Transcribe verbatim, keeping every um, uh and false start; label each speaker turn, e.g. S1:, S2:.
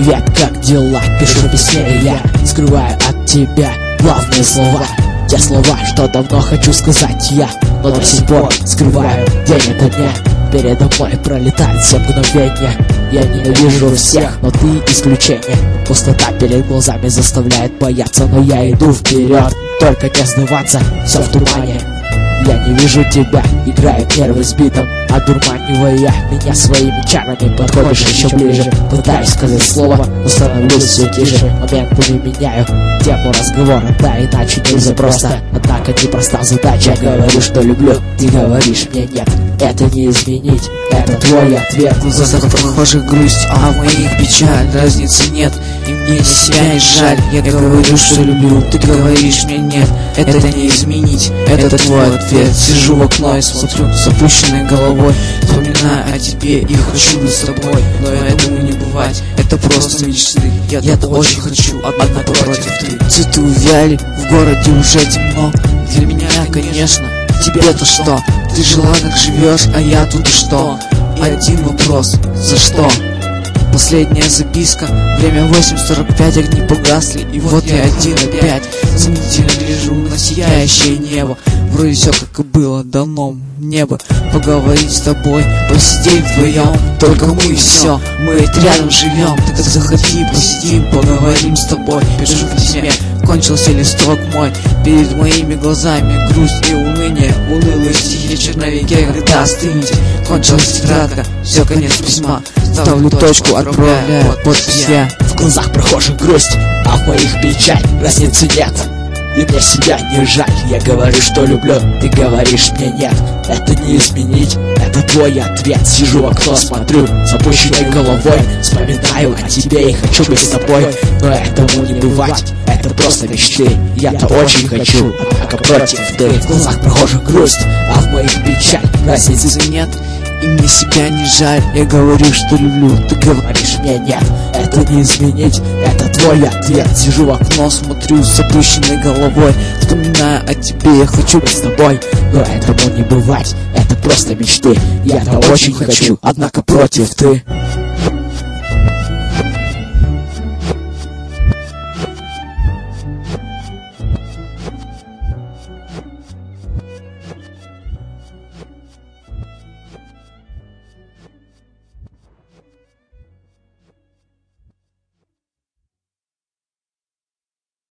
S1: привет, как дела? Пишу в письме я, скрываю от тебя главные слова. Те слова, что давно хочу сказать я, но до сих пор скрываю день ото дня. Передо мной пролетает все мгновения. Я ненавижу всех, но ты исключение. Пустота перед глазами заставляет бояться, но я иду вперед, только не сдаваться, все в тумане. Я не вижу тебя, играет нервы с битом, одурманивая меня своими чарами. Подходишь еще ближе, пытаюсь сказать слово, но становлюсь все тише. Моментами меняю тему разговора, да иначе нельзя просто. Однако непроста задача, я говорю, что люблю, ты говоришь мне нет. Это не изменить, это твой ответ.
S2: В глазах прохожих грусть, а в моих печаль, разницы нет, и мне себя не жаль. Я говорю, что люблю, ты говоришь мне нет. Это не изменить, это твой ответ. Сижу в окно и смотрю с опущенной головой, вспоминаю о тебе и хочу быть с тобой, но этому не бывать, это просто мечты. Я, я очень хочу, однако против ты. Цветы увяли, в городе уже темно. Для меня, конечно, тебе-то что? Ты жила, как живешь, а я тут и что? Один вопрос, за что? Последняя записка, время восемь сорок пять, огни погасли, и вот я один опять. Сомнительно гляжу на сияющее небо, вроде все как и было давно. Небо, поговорить с тобой, посидеть вдвоем, только мы и все, мы ведь рядом живем. Так заходи, посидим, поговорим с тобой. Пишу в письме, кончился листок мой, перед моими глазами грусть и уныние. Унылые стихи в черновике, когда остынете. Кончилась тетрадка, все, конец письма. Ставлю точку, отправляю подпись я.
S1: В глазах прохожих грусть, а в моих печаль, разницы нет. И мне себя не жаль, я говорю, что люблю, ты говоришь мне нет. Это не изменить, это твой ответ. Сижу в окно, смотрю с опущенной головой, вспоминаю о тебе и хочу быть с тобой, но этому не бывать, это просто мечты. Я-то очень хочу, однако против ты. В глазах прохожих грусть, а в моих печаль, разницы нет.
S2: И мне себя не жаль, я говорю, что люблю, ты говоришь
S1: мне нет. Это не изменить, это твой ответ.
S2: Сижу в окно, смотрю с опущенной головой, вспоминаю о тебе, я хочу быть с тобой,
S1: но этому не бывать, это просто мечты. Я-то очень хочу, однако против ты.